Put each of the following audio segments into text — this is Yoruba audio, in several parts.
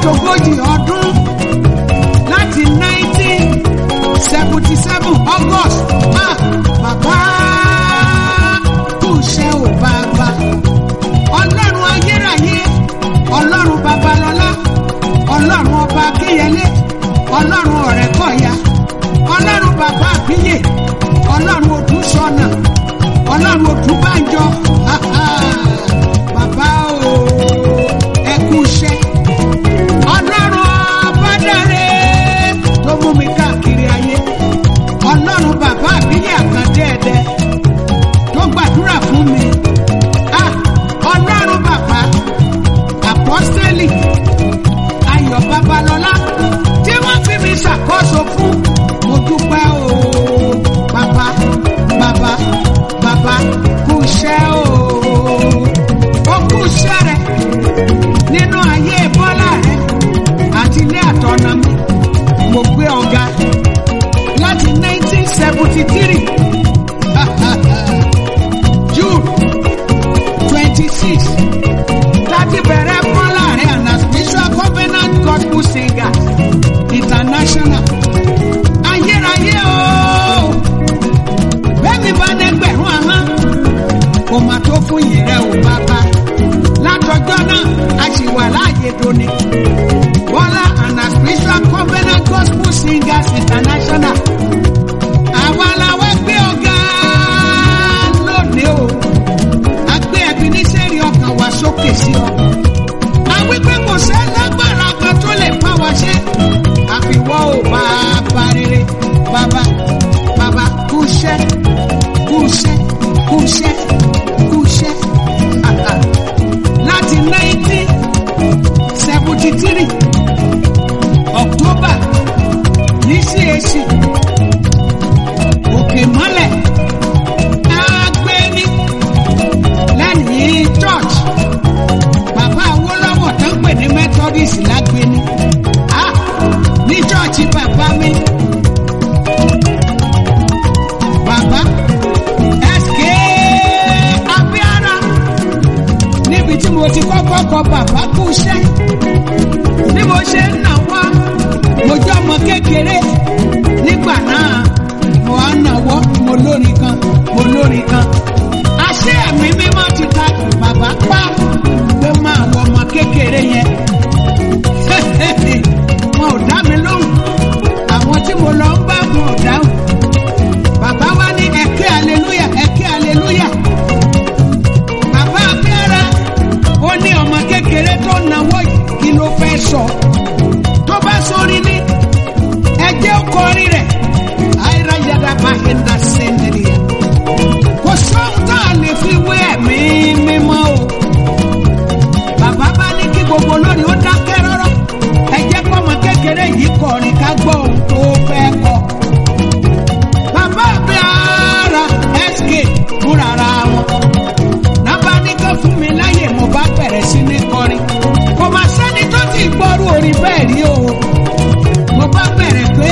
ṣogójì ọdún láti 1977 August. Bàbá kú iṣẹ́ ò bàbá. Ọlọ́run ayérayé, Ọlọ́run Babalọ́lá, Ọlọ́run ọba Akínyẹlé, Ọlọ́run Ọ̀rẹ́kọ̀yà, Ọlọ́run bàbá àbíyè, Ọlọ́run Odúṣọ̀nà, Ọlọ́run Odúbánjọ. Bàbá o, ẹ kú iṣẹ́. Ọlọ́run Ọbádáre tó mú mi káàkiri ayé. Ọlọ́run bàbá àbíyè àkàndé ẹ̀dẹ́ tó gbàdúrà fún mi. Ọlọ́run bàbá Àpọ́sítélì Ayọ̀ Babalọ́lá tí wọ́n fi mi ṣàkóso fún. Mo dúpẹ́ o, bàbá kú iṣẹ́ o. Ó kú iṣẹ́ rẹ̀ nínú ayé Bọ́lá rẹ̀ àti ilé àtọ̀nà mi. Mo gbé ọ̀gá láti 1973 June 26 láti bẹ̀rẹ̀ Bọ́lá rẹ̀ and as Spiritual Covenant Gospel Singer International. Ayérayé o, bẹ́ẹ̀ni bá dẹ́gbẹ̀rún ahọ́n kò má tó fún yìí rẹ̀ o bàbá. Látọjọ́ náà a sì wà láàyè dòní. Bọ́lá and as Spiritual Covenant Gospel Singers International. Àwa làwọn gbé ọ̀gá lónìí o. A gbé ẹbí níṣẹ́rí ọkàn wa sókè sí ọ. Àwí pé kò sẹ́ lágbára kan tó lè pa wá ṣe. Àfiwọ́ ò bàbá rere. Bàbá kú iṣẹ́. Láti 1973 October ní CAC Òkè Mọ́lẹ̀ Agbéni lẹ́yìn church bàbá Awólọ́wọ̀ tó ń pè ní Methodist lágbéni ní church bàbá mi. Bàbá SK Abíára níbi tí mo ti kọ́kọ́ kọ bàbá kú iṣẹ́. Bí mo ṣe ń nà wá, mo jẹ́ ọmọ kékeré nígbà náà. Mo á nàwọ́, mo lórin kan. Àṣé ẹ̀mí mímọ́ ti ta bàbá pa pé máa wọ ọmọ kékeré yẹn. Wọn ò dá mi lóhùn. Àwọn tí mo lọ ń bá wọn ò dáhùn. Bàbá wa ní ẹ̀kẹ́ hallelujah. Bàbá Abíára ó ní ọmọ kékeré tó náwó yìí kí ló fẹ́ sọ. Tó bá sórí ní ẹjẹ́ ọkọrin rẹ̀ ayélujára bá ẹ̀dá sẹ́ńdẹ̀rì yẹn. Kò sóhun tá a lè fi wé ẹ̀mí mímọ́ o. Bàbá bá ní kí gbogbo lórí ó dákẹ́ rọ́rọ́. Ẹjẹ́ kọ́mọ kékeré yìí kọrin ká gbọ́ ohun tó fẹ́ kọ. Bàbá Abíára SK fúnra wọn. Nàbá ní kó fún mi láyè mo bá bẹ̀rẹ̀ sí ní kọrin. Kò má sẹ́ni tó ti gbọ́rú orin bẹ́ẹ̀ rí o. Mo bá bẹ̀rẹ̀ pé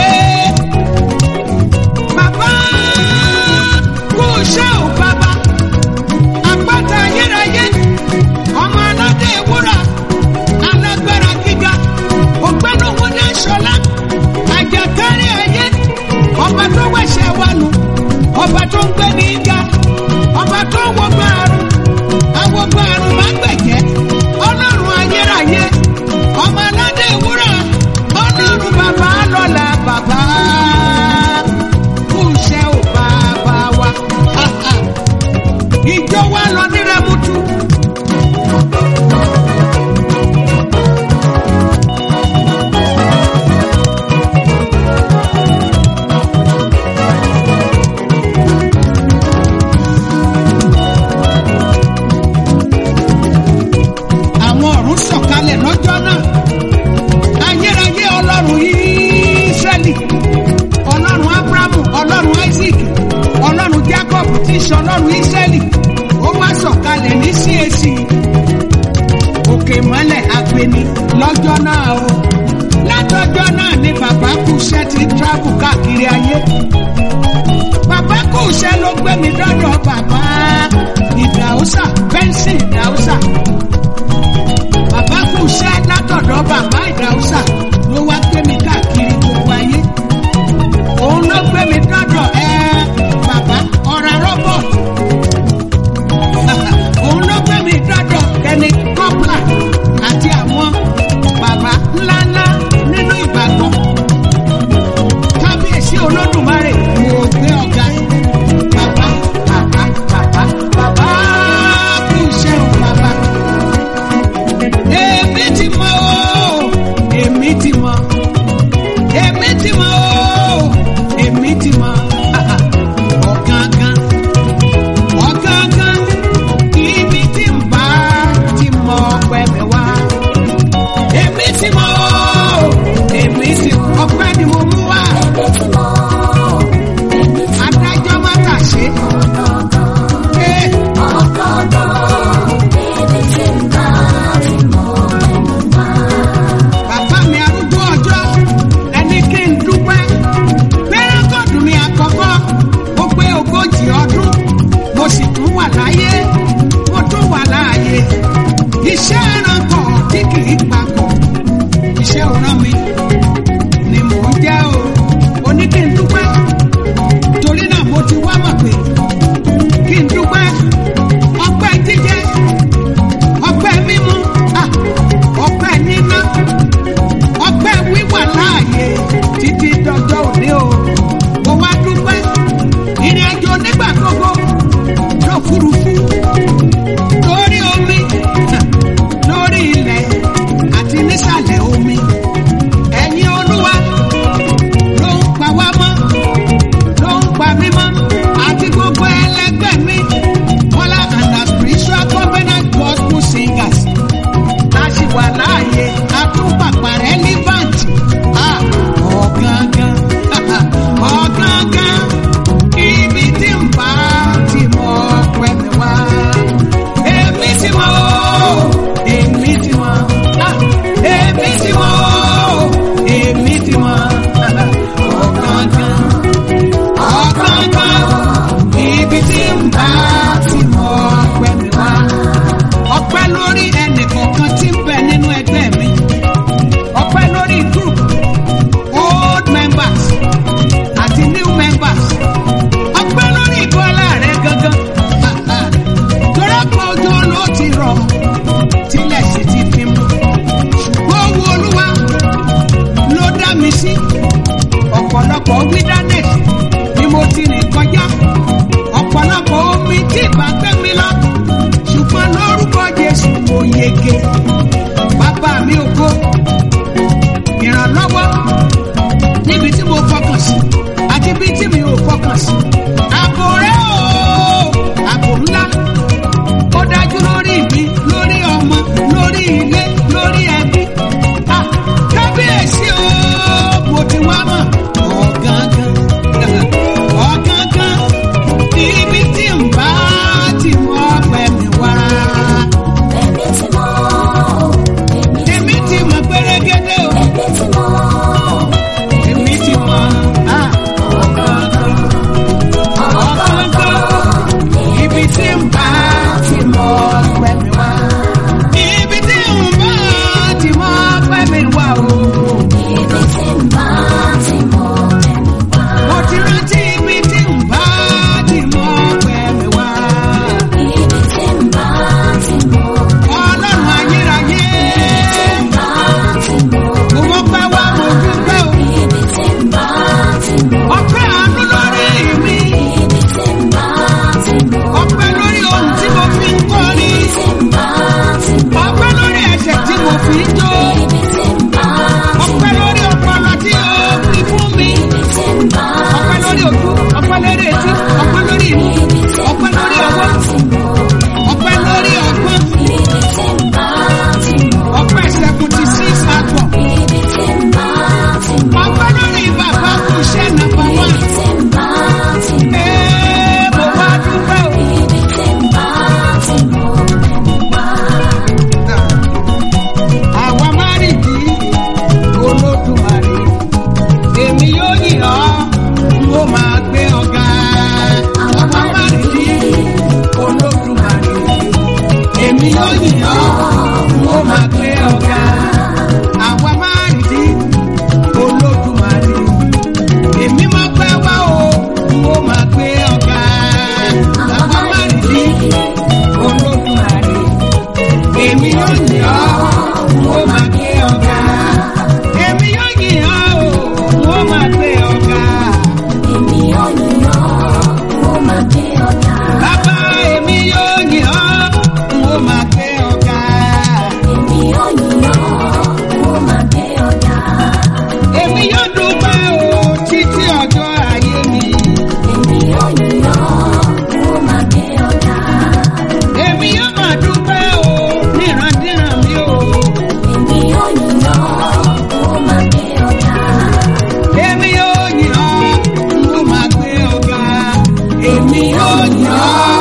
bàbá kú iṣẹ́ ò bàbá. Àpáta ayérayé, ọmọ aládé ewúrà, alágbára gíga, ògbẹ́nu wúndé ṣọlá, àjàkárí ayé, ọba tó wẹ̀ṣẹ̀ wa nù, ọba tó ń gbé ní ga, ọba tó wọgbà àrùn, awọgbà àrùn má gbẹ̀jẹ̀, Ọlọ́run ayérayé, ọmọ aládé ewúrà, Ọlọ́run bàbá lọ́la bàbá. Kú iṣẹ́ ò bàbá wa. Ìjọ wa lọ ní Rẹ́mútú. Àwọn ọ̀run sọ̀kalẹ̀ lọ́jọ́ náà. Ayérayé Ọlọ́run Ísírẹ́lì, Ọlọ́run Ábúráhámù, Ọlọ́run Áísákì, Ọlọ́run Jákọ́bù tí í ṣe Ọlọ́run Ísírẹ́lì, ó wá sọ̀kalẹ̀ ní CAC Òkè Mọ́lẹ̀ Agbéni lọ́jọ́ náà o. Látọjọ́ náà ni bàbá kú iṣẹ́ ti travel káàkiri ayé. Bàbá kú iṣẹ́ ló gbé mi dọ́dọ̀ bàbá Ìdáúsà, Benson Ìdáúsà. Bàbá kú iṣẹ́ látọ̀dọ̀ bàbá Ìdáúsà. ńlá nínú ìgbàgbọ́. Kábíyèsí Olódùmarè mo gbé ọ̀gá. Bàbá kú iṣẹ́ o bàbá. Èmi ti mọ̀ o, èmi ti mọ̀. Èmi ti mọ̀ o, èmi ti mọ̀. Ọ̀gángan ibi tí ń bá ti mọ̀ ọpẹ́ mi wá. Èmi ti mọ̀ o, èmi ti mọ̀ ọpẹ́ ni mo mú wá. Adájọ́ má tà ṣe. Bàbá mi arúgbó ọjọ́ ẹni kí n dúpẹ́. Pẹ́rẹ́gọ́dù mi àkọ́kọ́ ó pé 40 ọdún. Mo sì tún wà láyé, mo tún wà láàyè. Iṣẹ́ ẹranko tí kì í papọ̀. Iṣẹ́ òràn mi ni mò ń jẹ́ o. Ó ní kí n dúpẹ́. Torí náà mo ti wá mọ̀ pé kí n dúpẹ́. Ọpẹ́ jíjẹ, ọpẹ́ mímu, ọpẹ́ níná, ọpẹ́ wíwà láàyè títí dọjọ́ òní o. Mo wá dúpẹ́. Ìrìn àjò nígbà gbogbo lófurufú, lórí omi, lórí ilẹ̀ àti nísàlẹ̀ omi. Ẹ yàn